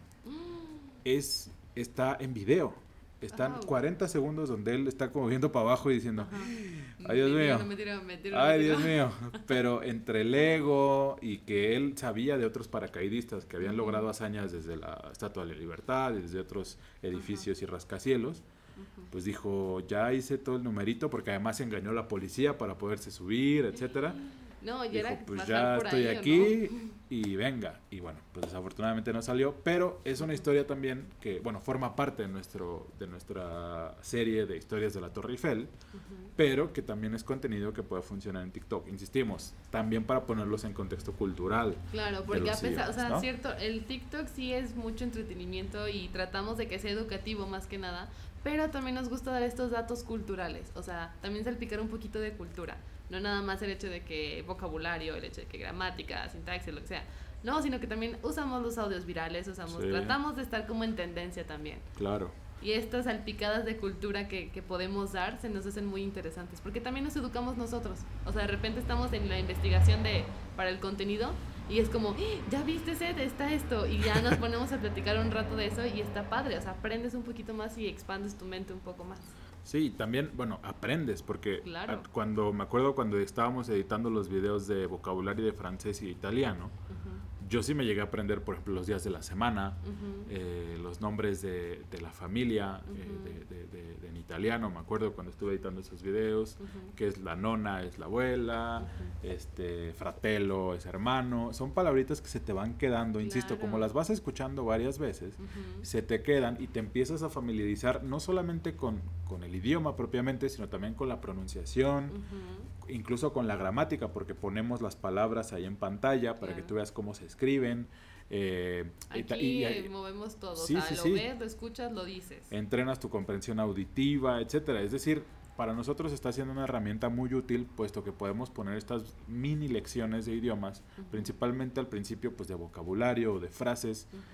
Mm. es, está en video. Están Wow. cuarenta segundos donde él está como viendo para abajo y diciendo, Ajá. ay Dios Me mío, tiro, me tiro, me tiro, ay me tiro. Dios mío, pero entre el ego y que él sabía de otros paracaidistas que habían Ujú. logrado hazañas desde la Estatua de la Libertad y desde otros edificios y rascacielos, Ujú. pues dijo, ya hice todo el numerito porque además engañó a la policía para poderse subir, etcétera. No, ya Dijo, era pues pasar ya por estoy ahí, ¿o aquí no? y venga. Y bueno, pues desafortunadamente no salió, pero es una historia también que, bueno, forma parte de, nuestro, de nuestra serie de historias de la Torre Eiffel, Ujú. pero que también es contenido que puede funcionar en TikTok. Insistimos, también para ponerlos en contexto cultural. Claro, de porque los a pesar, o sea, idiomas, ¿no? cierto, el TikTok sí es mucho entretenimiento y tratamos de que sea educativo más que nada, pero también nos gusta dar estos datos culturales, o sea, también salpicar un poquito de cultura, no nada más el hecho de que vocabulario, el hecho de que gramática, sintaxis, lo que sea, no, sino que también usamos los audios virales, usamos, Sí. tratamos de estar como en tendencia también. Claro. Y estas salpicadas de cultura que, que podemos dar se nos hacen muy interesantes, porque también nos educamos nosotros. O sea, de repente estamos en la investigación de para el contenido y es como, ¡Ah! ¿Ya viste, Seth? Está esto. Y ya nos ponemos a platicar un rato de eso y está padre. O sea, aprendes un poquito más y expandes tu mente un poco más. Sí, también, bueno, aprendes, porque Claro. a- cuando, me acuerdo cuando estábamos editando los videos de vocabulario de francés y de italiano, Ujú, yo sí me llegué a aprender, por ejemplo, los días de la semana, ujú. eh, los nombres de, de la familia, eh, Ujú. de, de- de- de en italiano, me acuerdo cuando estuve editando esos videos, Ujú. que es la nonna, es la abuela, Ujú. este, fratello es hermano, son palabritas que se te van quedando, insisto, Claro. como las vas escuchando varias veces, Ujú. se te quedan y te empiezas a familiarizar no solamente con, con el idioma propiamente, sino también con la pronunciación, Ujú. incluso con la gramática, porque ponemos las palabras ahí en pantalla para que Claro. tú veas cómo se escriben. eh, y ta- Aquí y- y- eh, movemos todo. sí, o sea, sí, lo sí. ves, lo escuchas, lo dices. entrenas tu comprensión auditiva, etcétera. Es decir, para nosotros está siendo una herramienta muy útil, puesto que podemos poner estas mini lecciones de idiomas, Ujú. principalmente al principio pues de vocabulario o de frases, Ujú.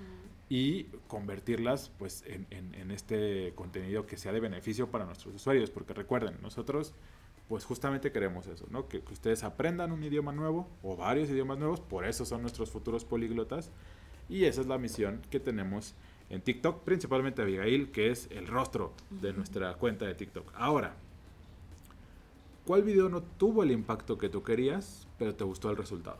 y convertirlas pues en, en, en este contenido que sea de beneficio para nuestros usuarios, porque recuerden, nosotros pues justamente queremos eso, ¿no? Que, que ustedes aprendan un idioma nuevo o varios idiomas nuevos, por eso son nuestros futuros políglotas, y esa es la misión que tenemos en TikTok, principalmente Abigail, que es el rostro de nuestra cuenta de TikTok. Ahora, ¿cuál video no tuvo el impacto que tú querías, pero te gustó el resultado?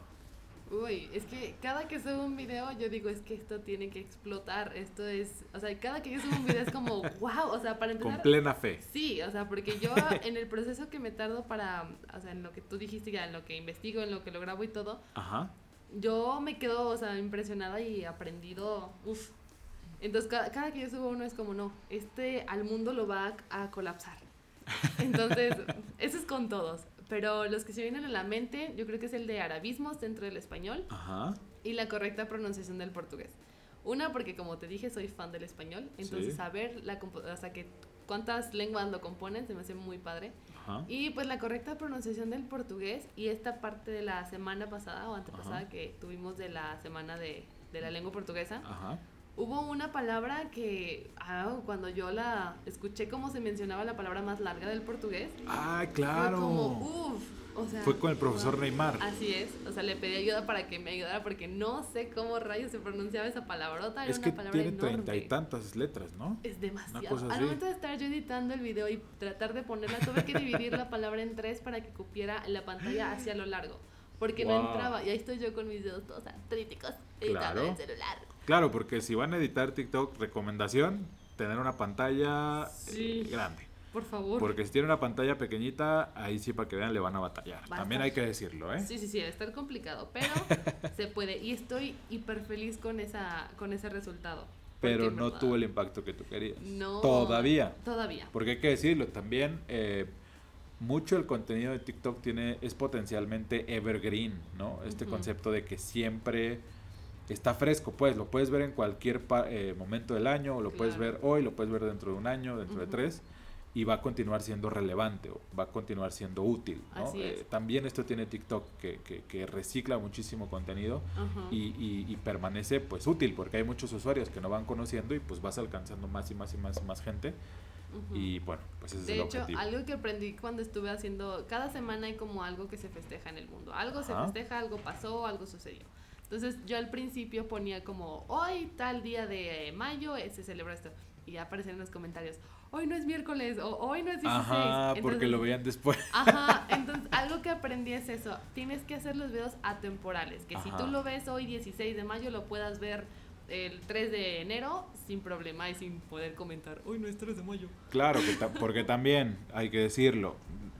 Uy, es que cada que subo un video yo digo, es que esto tiene que explotar, esto es, o sea, cada que yo subo un video es como, wow, o sea, para empezar. Con plena fe. Sí, o sea, porque yo en el proceso que me tardo para, o sea, en lo que tú dijiste ya, en lo que investigo, en lo que lo grabo y todo, Ajá. yo me quedo, o sea, impresionada y aprendido, uff. Entonces, cada, cada que yo subo uno es como, no, este al mundo lo va a, a colapsar. Entonces, eso es con todos. Pero los que se vienen a la mente, yo creo que es el de arabismos dentro del español. Ajá. Y la correcta pronunciación del portugués. Una, porque como te dije, soy fan del español. Entonces, Sí. saber la compo- o sea, que cuántas lenguas lo componen se me hace muy padre. Ajá. Y pues la correcta pronunciación del portugués y esta parte de la semana pasada o antepasada Ajá. que tuvimos de la semana de, de la lengua portuguesa. Ajá. Hubo una palabra que ah, cuando yo la escuché como se mencionaba la palabra más larga del portugués, Ah, claro. fue como, uff, o sea, Fue con el profesor wow. Neymar. Así es, o sea, le pedí ayuda para que me ayudara porque no sé cómo rayos se pronunciaba esa palabrota, era Es una que palabra tiene enorme. treinta y tantas letras, ¿no? Es demasiado. Una cosa Al así. momento de estar yo editando el video y tratar de ponerla, tuve que dividir la palabra en tres para que cupiera la pantalla hacia lo largo. Porque Wow. no entraba. Y ahí estoy yo con mis dedos todos artríticos editando Claro. en el celular. Claro, porque si van a editar TikTok, recomendación, tener una pantalla Sí. eh, grande. Por favor. Porque si tiene una pantalla pequeñita, ahí sí para que vean le van a batallar. Va a También estar- hay que decirlo, ¿eh? Sí, sí, sí, debe estar complicado, pero se puede. Y estoy hiper feliz con, esa, con ese resultado. Pero Porque en no verdad, tuvo el impacto que tú querías. No. Todavía. Todavía. Porque hay que decirlo, también eh, mucho el contenido de TikTok tiene es potencialmente evergreen, ¿no? Este Ujú. concepto de que siempre está fresco, pues lo puedes ver en cualquier pa- eh, momento del año, o lo puedes Claro. ver hoy, lo puedes ver dentro de un año, dentro de Ujú. tres, y va a continuar siendo relevante, o va a continuar siendo útil, ¿no? Así es. Eh, también esto tiene TikTok, que, que, que recicla muchísimo contenido Ajá. y, y, y permanece pues útil, porque hay muchos usuarios que no van conociendo y pues vas alcanzando más y más y más y más gente. Ujú. Y bueno, pues ese es De el hecho, objetivo. algo que aprendí cuando estuve haciendo, cada semana hay como algo que se festeja en el mundo. Algo se Ajá. festeja, algo pasó, algo sucedió. Entonces yo al principio ponía como, hoy tal día de mayo eh, se celebra esto. Y ya aparecen en los comentarios, hoy no es miércoles o hoy no es dieciséis. Ajá, porque Entonces, lo veían después. Ajá, entonces algo que aprendí es eso, tienes que hacer los videos atemporales, que si Ajá. tú lo ves hoy dieciséis de mayo lo puedas ver el tres de enero sin problema y sin poder comentar, hoy no es tres de mayo. Claro, que ta- porque también hay que decirlo,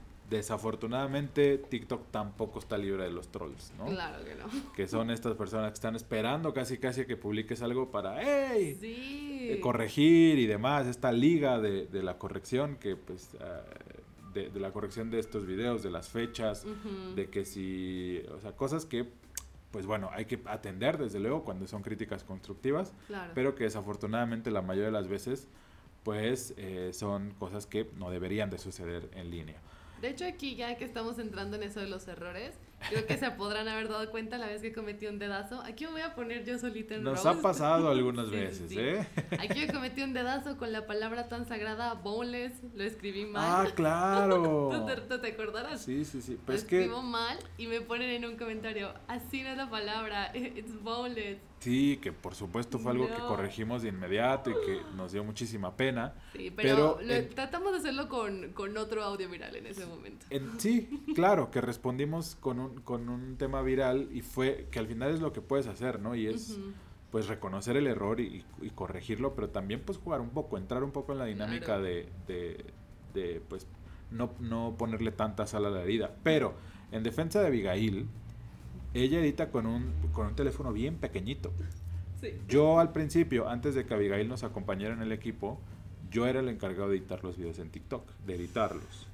desafortunadamente TikTok tampoco está libre de los trolls, ¿no? Claro que no. Que son estas personas que están esperando casi casi a que publiques algo para ¡hey! Sí. eh, corregir y demás, esta liga de, de la corrección que pues ah, de, de la corrección de estos videos, de las fechas, Ujú. de que si, o sea, cosas que pues bueno, hay que atender desde luego cuando son críticas constructivas, Claro. pero que desafortunadamente la mayoría de las veces pues eh, son cosas que no deberían de suceder en línea. De hecho, aquí ya que estamos entrando en eso de los errores, creo que se podrán haber dado cuenta la vez que cometí un dedazo. Aquí me voy a poner yo solita en Nos roast. ha pasado algunas Sí, sí, veces, sí. ¿eh? Aquí yo cometí un dedazo con la palabra tan sagrada, boneless, lo escribí mal. Ah, claro. ¿Tú te, tú te acordarás? Sí, sí, sí. Lo Pero es que escribo mal y me ponen en un comentario, así no es la palabra, it's boneless. sí, que por supuesto fue algo que No. corregimos de inmediato y que nos dio muchísima pena. Sí, pero, Pero lo- en- tratamos de hacerlo con, con otro audio viral en ese momento. En, sí, claro, que respondimos con un, con un tema viral y fue que al final es lo que puedes hacer, ¿no? Y es Ujú. pues reconocer el error y, y corregirlo, pero también pues jugar un poco, entrar un poco en la dinámica Claro. de, de, de, pues no, no ponerle tanta sal a la herida. Pero en defensa de Abigail, ella edita con un, con un teléfono bien pequeñito. Sí. Yo al principio, antes de que Abigail nos acompañara en el equipo, yo era el encargado de editar los videos en TikTok, de editarlos.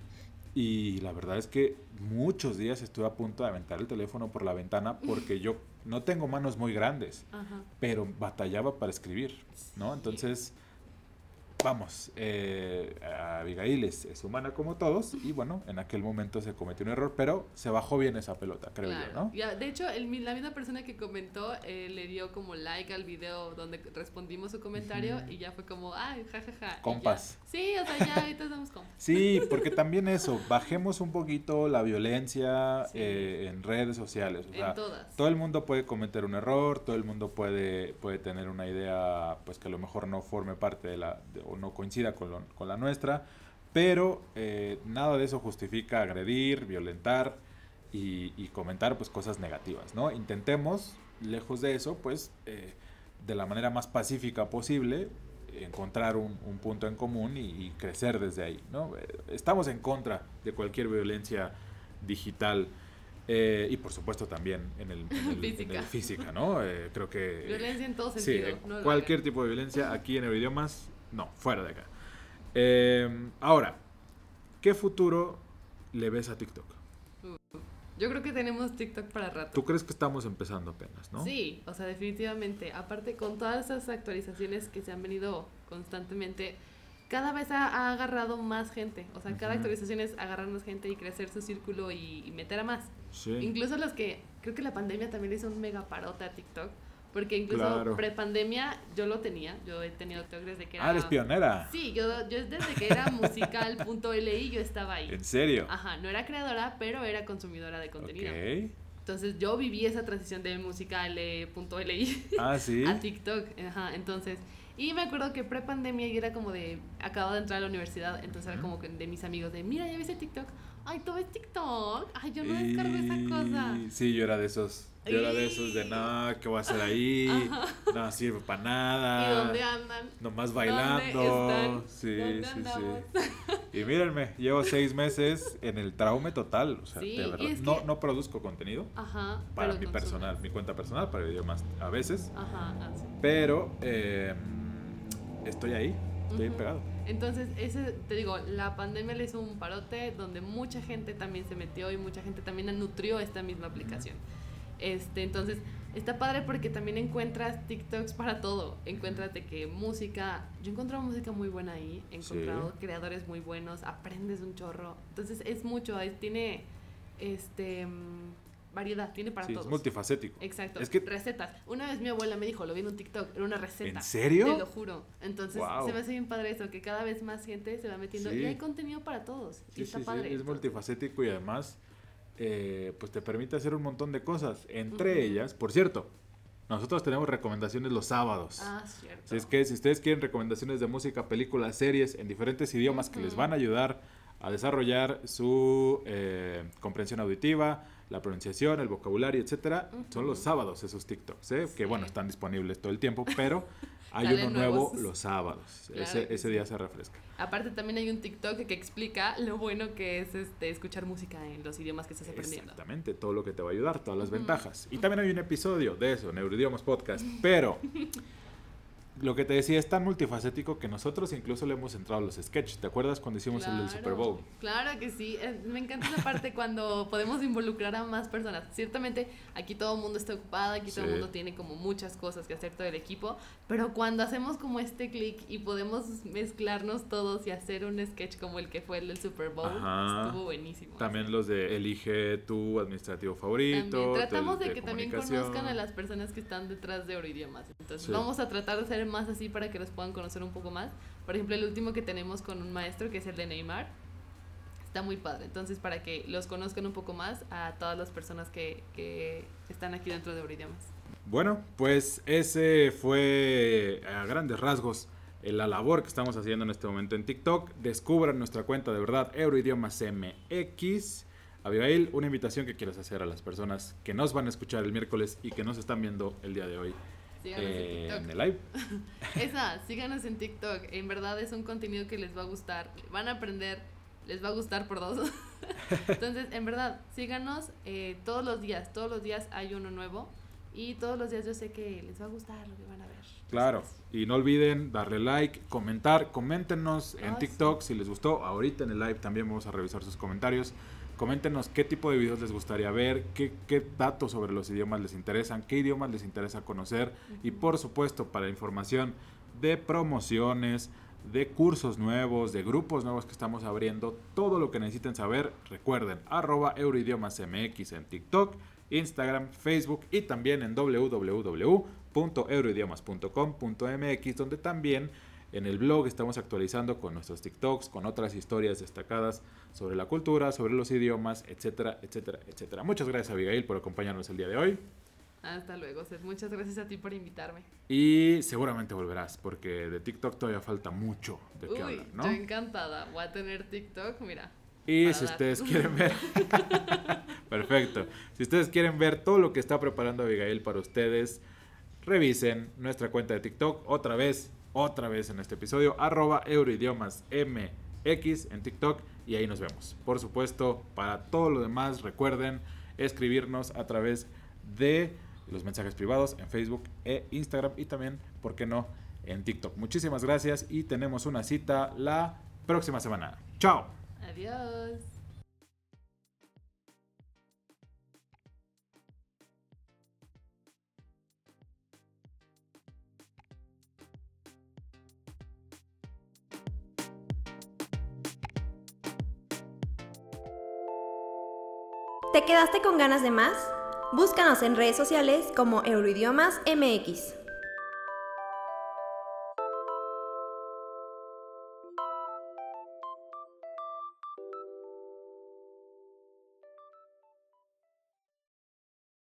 Y la verdad es que muchos días estuve a punto de aventar el teléfono por la ventana porque yo no tengo manos muy grandes, Ajá. pero batallaba para escribir, ¿no? Entonces, vamos, eh, Abigail es, es humana como todos y bueno, en aquel momento se cometió un error, pero se bajó bien esa pelota, creo Claro. yo, ¿no? Ya, de hecho, el, mi- la misma persona que comentó eh, le dio como like al video donde respondimos su comentario Ujú. y ya fue como, ay, jajaja. y Compas. ya. Sí, o sea, ya ahorita somos compas. Sí, porque también eso, bajemos un poquito la violencia Sí. eh, en redes sociales. O sea, En todas. todo el mundo puede cometer un error, todo el mundo puede, puede tener una idea pues que a lo mejor no forme parte de la, de- o no coincida con, lo- con la nuestra, pero eh, nada de eso justifica agredir, violentar y, y comentar pues cosas negativas, ¿no? Intentemos, lejos de eso, pues eh, de la manera más pacífica posible, encontrar un, un punto en común y, y crecer desde ahí, ¿no? Eh, Estamos en contra de cualquier violencia digital eh, y por supuesto también en el, en el- Física. en el física, ¿no? Eh, creo que Violencia en todo sí, sentido. eh, no lo cualquier hagan. tipo de violencia aquí en Euroidiomas, no, fuera de acá. Eh, ahora, ¿qué futuro le ves a TikTok? Yo creo que tenemos TikTok para rato. ¿Tú crees que estamos empezando apenas, no? Sí, o sea, definitivamente. Aparte, con todas esas actualizaciones que se han venido constantemente, cada vez ha, ha agarrado más gente. O sea, cada Ujú. actualización es agarrar más gente y crecer su círculo y, y meter a más. Sí. Incluso los que, creo que la pandemia también le hizo un mega parote a TikTok. Porque incluso Claro. pre-pandemia yo lo tenía. Yo he tenido TikTok desde que era... Ah, eres pionera. Sí, yo, yo desde que era musical punto L I yo estaba ahí. ¿En serio? Ajá, no era creadora, pero era consumidora de contenido. Ok. Entonces yo viví esa transición de musical punto L I Ah, sí. a TikTok. Ajá, entonces, y me acuerdo que pre-pandemia y era como de, acababa de entrar a la universidad, entonces era Ujú. como que de mis amigos de, mira, ¿ya viste TikTok? Ay, ¿tú ves TikTok? Ay, yo no descargo esa cosa. Y- Sí, yo era de esos. Yo era de esos de, Y- no, ¿qué voy a hacer ahí? No sirve para nada. ¿Y dónde andan? Nomás ¿Dónde bailando. están? Sí, ¿Dónde sí, andamos? sí. Y mírenme, llevo seis meses en el traume total. O sea, Sí, de y verdad. es No, que- no produzco contenido Ajá. para pero mi consumes. personal, mi cuenta personal, para idiomas a veces. Ajá, así. Pero eh, estoy ahí, estoy Ujú. pegado. Entonces, ese, te digo, la pandemia le hizo un parote donde mucha gente también se metió y mucha gente también nutrió esta misma aplicación. Este, entonces, está padre porque también encuentras TikToks para todo. Encuentras de que música, yo he encontrado música muy buena ahí, he encontrado Sí. creadores muy buenos, aprendes un chorro. Entonces, es mucho, es- tiene este mm, variedad, tiene para Sí, es todos. multifacético. Exacto. Es que- Recetas. Una vez mi abuela me dijo, lo vi en un TikTok, era una receta. ¿En serio? Te lo juro. Entonces Guau. se me hace bien padre eso, que cada vez más gente se va metiendo Sí. y hay contenido para todos. y Sí, está sí, sí, padre. es entonces. multifacético y además eh, pues te permite hacer un montón de cosas. Entre Ujú. ellas, por cierto, nosotros tenemos recomendaciones los sábados. Ah, cierto. Así es que si ustedes quieren recomendaciones de música, películas, series en diferentes idiomas que les Ujú. van a ayudar a desarrollar su eh, comprensión auditiva, la pronunciación, el vocabulario, etcétera, son los Ujú. sábados esos TikToks, ¿eh? que Sí. bueno, están disponibles todo el tiempo, pero hay Salen uno nuevo nuevos. los sábados. Claro ese que ese sí. día se refresca. Aparte también hay un TikTok que explica lo bueno que es este escuchar música en los idiomas que estás aprendiendo. Exactamente, todo lo que te va a ayudar, todas las Ujú. ventajas. Y también hay un episodio de eso, Neuroidiomas Podcast, pero lo que te decía es tan multifacético que nosotros incluso le hemos entrado a los sketches. ¿Te acuerdas cuando hicimos el del Super Bowl? Claro que sí, eh, me encanta esa parte cuando podemos involucrar a más personas. Ciertamente aquí todo el mundo está ocupado, aquí todo el Sí. mundo tiene como muchas cosas que hacer todo el equipo, pero cuando hacemos como este clic y podemos mezclarnos todos y hacer un sketch como el que fue el del Super Bowl, Ajá. estuvo buenísimo. También los de elige tu administrativo favorito. También tratamos del- de que también comunicación. conozcan a las personas que están detrás de Euroidiomas. Entonces Sí. vamos a tratar de hacer más así para que los puedan conocer un poco más. Por ejemplo, el último que tenemos con un maestro que es el de Neymar. Está muy padre. Entonces, para que los conozcan un poco más a todas las personas que, que están aquí dentro de Euroidiomas. Bueno, pues ese fue a grandes rasgos eh, la labor que estamos haciendo en este momento en TikTok. Descubran nuestra cuenta de verdad, Euroidiomas M X. Abigail, una invitación que quieras hacer a las personas que nos van a escuchar el miércoles y que nos están viendo el día de hoy Síganos eh, en TikTok. en el live. Esa, síganos en TikTok. En verdad es un contenido que les va a gustar. Van a aprender, les va a gustar por dos. Entonces, en verdad, síganos eh, todos los días. Todos los días hay uno nuevo. Y todos los días yo sé que les va a gustar lo que van a ver. Claro, Entonces, y no olviden darle like, comentar, coméntenos en Ah, TikTok si les gustó. Ahorita en el live también vamos a revisar sus comentarios. Coméntenos qué tipo de videos les gustaría ver, qué, qué datos sobre los idiomas les interesan, qué idiomas les interesa conocer y por supuesto para información de promociones, de cursos nuevos, de grupos nuevos que estamos abriendo, todo lo que necesiten saber, recuerden, arroba euroidiomasmx en TikTok, Instagram, Facebook y también en w w w punto euroidiomas punto com punto m x, donde también en el blog estamos actualizando con nuestros TikToks, con otras historias destacadas sobre la cultura, sobre los idiomas, etcétera, etcétera, etcétera. Muchas gracias, Abigail, por acompañarnos el día de hoy. Hasta luego, Seth. Muchas gracias a ti por invitarme. Y seguramente volverás, porque de TikTok todavía falta mucho de qué Uy, hablar, ¿no? yo encantada. Voy a tener TikTok, mira. Y para si dar. ustedes quieren ver... Perfecto. Si ustedes quieren ver todo lo que está preparando Abigail para ustedes, revisen nuestra cuenta de TikTok otra vez, otra vez en este episodio, arroba euroidiomasmx en TikTok, y ahí nos vemos. Por supuesto, para todo lo demás, recuerden escribirnos a través de los mensajes privados en Facebook e Instagram y también, ¿por qué no?, en TikTok. Muchísimas gracias y tenemos una cita la próxima semana. ¡Chao! Adiós. ¿Te quedaste con ganas de más? Búscanos en redes sociales como Euroidiomas M X.